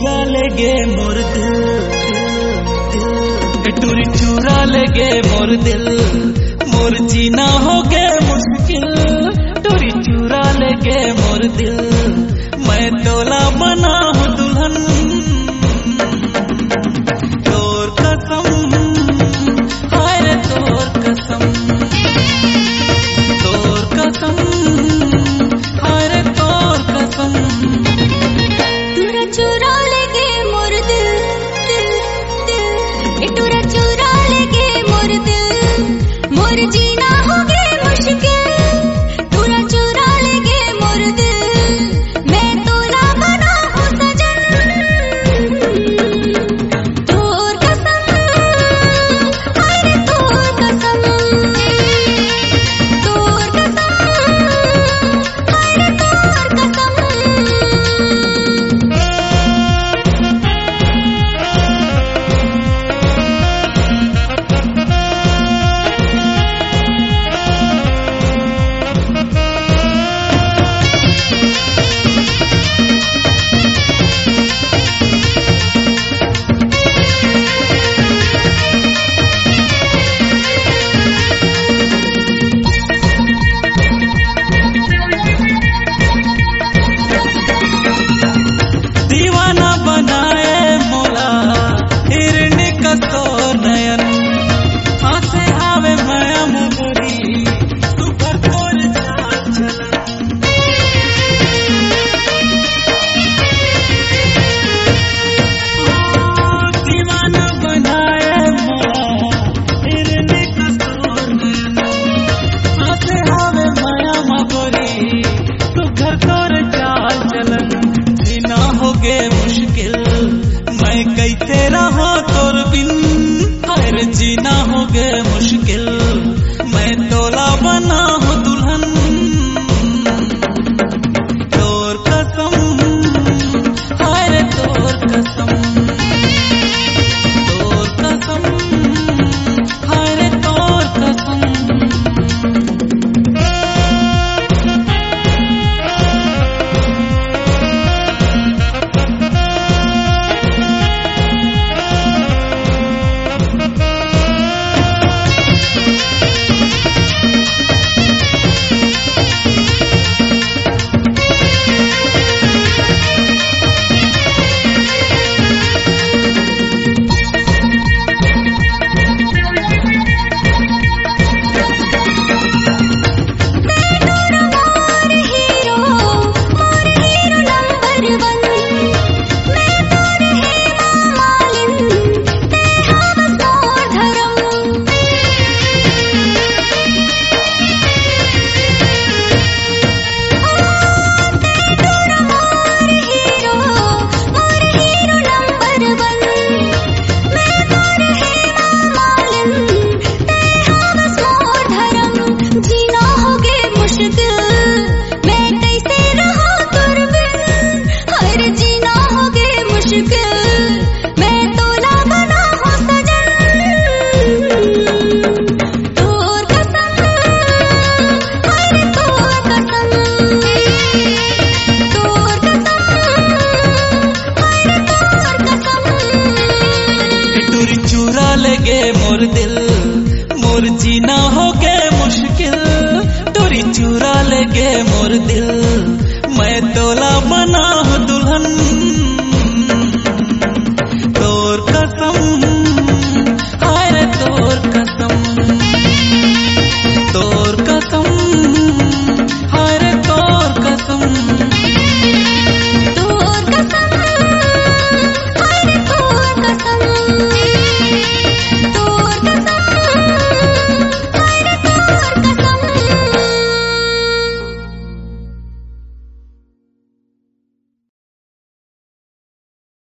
चुरा लेगे मोर दिल, टूरी चुरा लेगे मोर दिल, मोर जीना हो गए मुश्किल। टूरी चुरा लेगे मोर दिल, मैं तोला बना हूँ दुल्हन। तोर कसम हाय रे तोर कसम, तोर कसम हाय रे तोर कसम। टूरा चुरा लेगे मोर दिल, दिल, टूरा चुरा लेगे मोर दिल, मोर जीना हो गए मुश्किल। टूरा चुरा लेगे मोर दिल, मैं तोला बना हूँ सजन। तोर कसम हाय रे तोर कसम, तोर कसम हाय रे तोर कसम। दीवाना बनाए मोला हिरनी का तो नयन, हाथे आवे माया मोरी सुपर तोर चाल चलन। दीवाना बनाए मोला हिरनी का तो नयन, हाथे आवे माया मोरी सुपर तोर चाल चलन। जीना हो गए मुश्किल, मैं कैसे रहो तोर बिन। हर जीना हो गए मुश्किल, मैं तोला बना हूँ दुल्हन। तोर कसम हाय रे तोर कसम, तोर कसम हाय रे तोर कसम। चुरा लेगे मोर दिल, मोर जीना